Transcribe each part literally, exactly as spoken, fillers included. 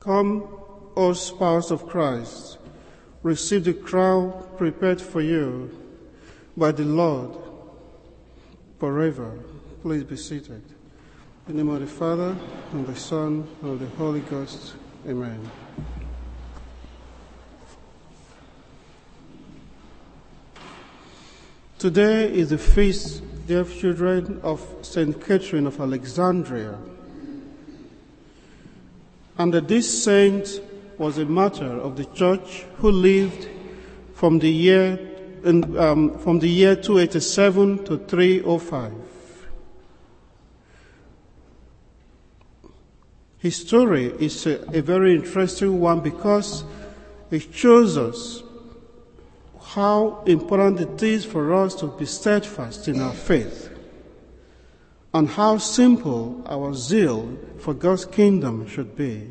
Come, O spouse of Christ, receive the crown prepared for you by the Lord forever. Please be seated. In the name of the Father, and the Son, and of the Holy Ghost. Amen. Today is the feast, dear children, of Saint Catherine of Alexandria. And that this saint was a martyr of the Church who lived from the year in, um, from the year two eighty-seven to three oh five. His story is a, a very interesting one because it shows us how important it is for us to be steadfast in our faith, and how simple our zeal for God's kingdom should be.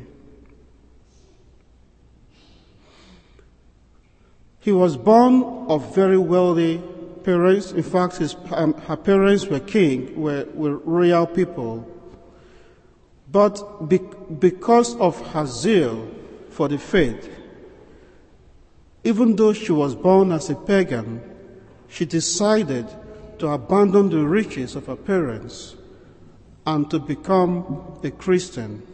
He was born of very wealthy parents. In fact, his, um, her parents were king, were, were royal people. But be, because of her zeal for the faith, even though she was born as a pagan, she decided to abandon the riches of her parents and to become a Christian.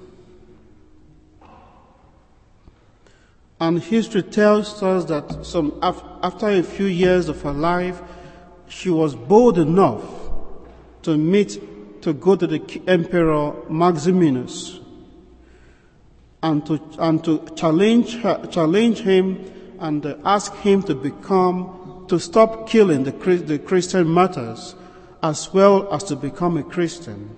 And history tells us that some, after a few years of her life, she was bold enough to meet, to go to the Emperor Maximinus and to, and to challenge her, challenge him and ask him to become, to stop killing the, the Christian martyrs, as well as to become a Christian.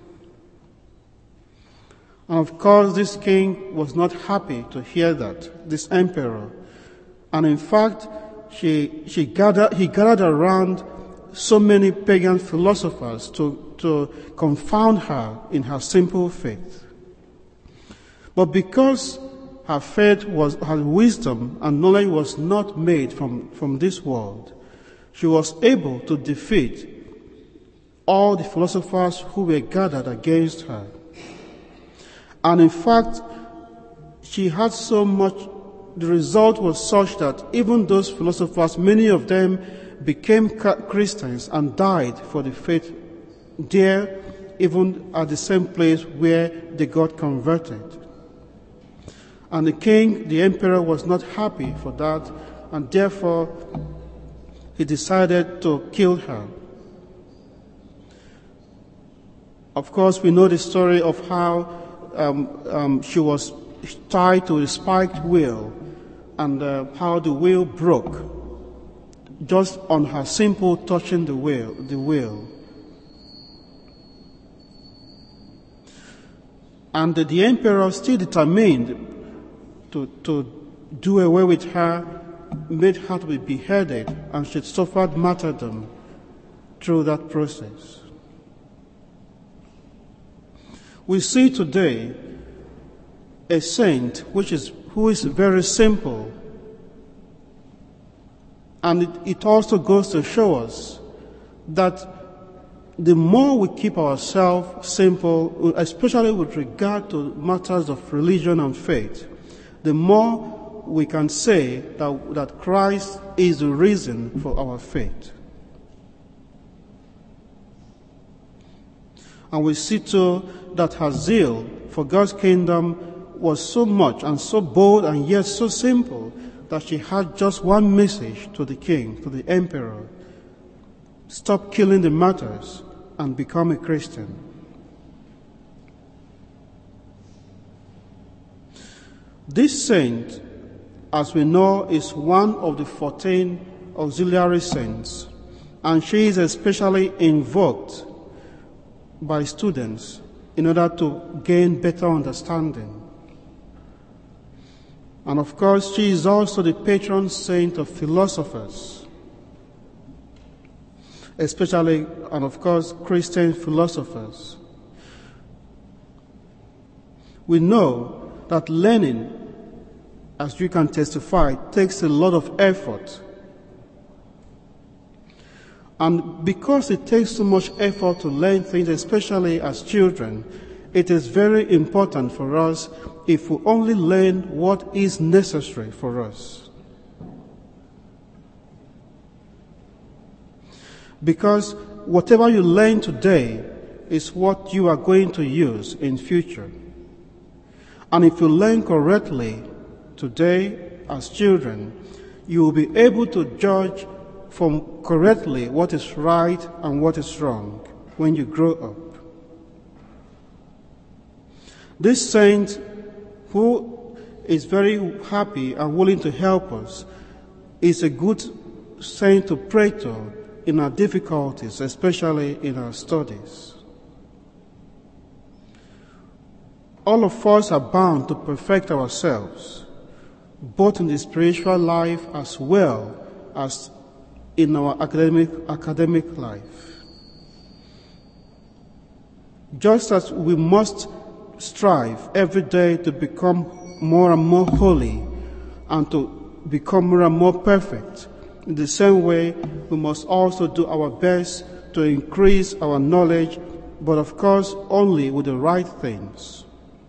And of course, this king was not happy to hear that, this emperor. And in fact, she, she gathered, he gathered around so many pagan philosophers to, to confound her in her simple faith. But because her faith was, her wisdom and knowledge was not made from, from this world, she was able to defeat all the philosophers who were gathered against her. And in fact, she had so much, the result was such that even those philosophers, many of them became Christians and died for the faith there, even at the same place where they got converted. And the king, the emperor, was not happy for that, and therefore he decided to kill her. Of course, we know the story of how Um, um, she was tied to a spiked wheel, and uh, how the wheel broke just on her simple touching the wheel. The wheel, and uh, the emperor, still determined to to do away with her, made her to be beheaded, and she suffered martyrdom through that process. We see today a saint which is, who is very simple. And it, it also goes to show us that the more we keep ourselves simple, especially with regard to matters of religion and faith, the more we can say that, that Christ is the reason for our faith. And we see too that her zeal for God's kingdom was so much and so bold and yet so simple that she had just one message to the king, to the emperor: stop killing the martyrs and become a Christian. This saint, as we know, is one of the fourteen auxiliary saints, and she is especially invoked by students in order to gain better understanding. And of course, she is also the patron saint of philosophers, especially, and of course, Christian philosophers. We know that learning, as you can testify, takes a lot of effort. And because it takes so much effort to learn things, especially as children, it is very important for us if we only learn what is necessary for us. Because whatever you learn today is what you are going to use in future. And if you learn correctly today as children, you will be able to judge from correctly what is right and what is wrong when you grow up. This saint, who is very happy and willing to help us, is a good saint to pray to in our difficulties, especially in our studies. All of us are bound to perfect ourselves, both in the spiritual life as well as in our academic, academic life. Just as we must strive every day to become more and more holy and to become more and more perfect, in the same way we must also do our best to increase our knowledge, but of course only with the right things.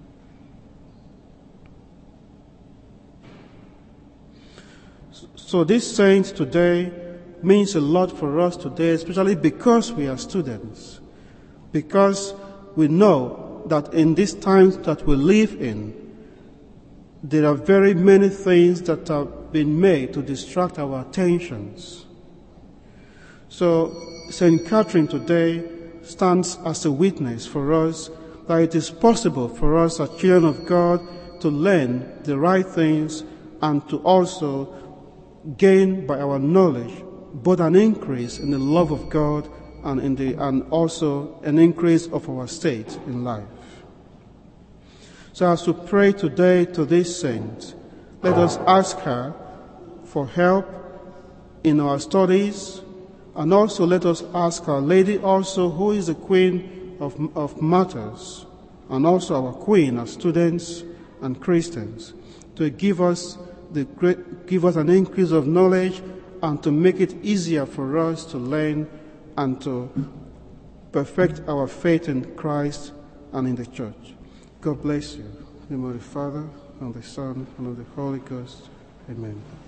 So this saint today means a lot for us today, especially because we are students, because we know that in these times that we live in, there are very many things that have been made to distract our attentions. So Saint Catherine today stands as a witness for us that it is possible for us as children of God to learn the right things and to also gain by our knowledge both an increase in the love of God and in the and also an increase of our state in life. So as we pray today to this saint, let us ask her for help in our studies, and also let us ask Our Lady also, who is the Queen of, of Martyrs, and also our Queen as students and Christians, to give us the great, give us an increase of knowledge and to make it easier for us to learn and to perfect our faith in Christ and in the church. God bless you. In the name of the Father, and of the Son, and of the Holy Ghost. Amen.